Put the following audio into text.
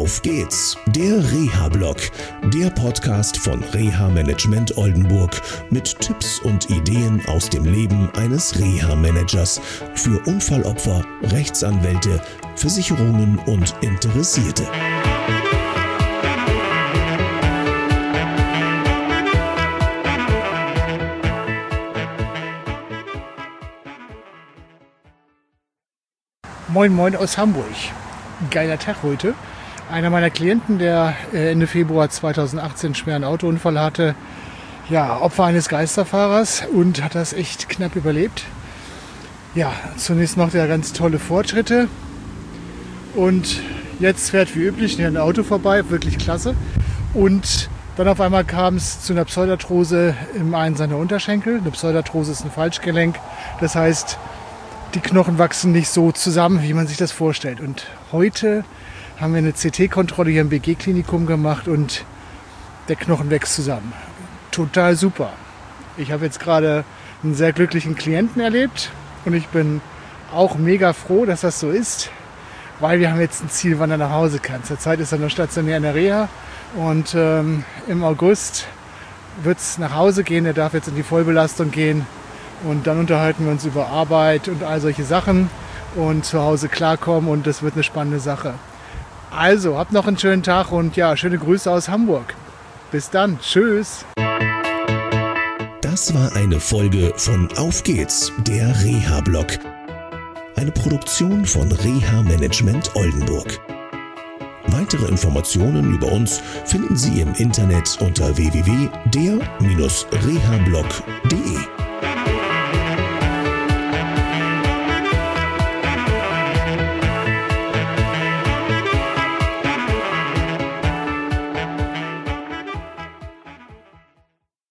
Auf geht's, der Reha-Blog, der Podcast von Reha-Management Oldenburg mit Tipps und Ideen aus dem Leben eines Reha-Managers für Unfallopfer, Rechtsanwälte, Versicherungen und Interessierte. Moin Moin aus Hamburg. Geiler Tag heute. Einer meiner Klienten, der Ende Februar 2018 einen schweren Autounfall hatte, ja, Opfer eines Geisterfahrers und hat das echt knapp überlebt. Ja, zunächst macht er ganz tolle Fortschritte und jetzt fährt wie üblich ein Auto vorbei, wirklich klasse. Und dann auf einmal kam es zu einer Pseudarthrose im einen seiner Unterschenkel. Eine Pseudarthrose ist ein Falschgelenk, das heißt, die Knochen wachsen nicht so zusammen, wie man sich das vorstellt. Und heute haben wir eine CT-Kontrolle hier im BG-Klinikum gemacht und der Knochen wächst zusammen. Total super. Ich habe jetzt gerade einen sehr glücklichen Klienten erlebt und ich bin auch mega froh, dass das so ist, weil wir haben jetzt ein Ziel, wann er nach Hause kann. Zurzeit ist er noch stationär in der Reha und im August wird es nach Hause gehen. Er darf jetzt in die Vollbelastung gehen. Und dann unterhalten wir uns über Arbeit und all solche Sachen und zu Hause klarkommen und das wird eine spannende Sache. Also, habt noch einen schönen Tag und ja, schöne Grüße aus Hamburg. Bis dann, tschüss. Das war eine Folge von Auf geht's, der Reha-Blog. Eine Produktion von Reha-Management Oldenburg. Weitere Informationen über uns finden Sie im Internet unter www.der-rehablog.de.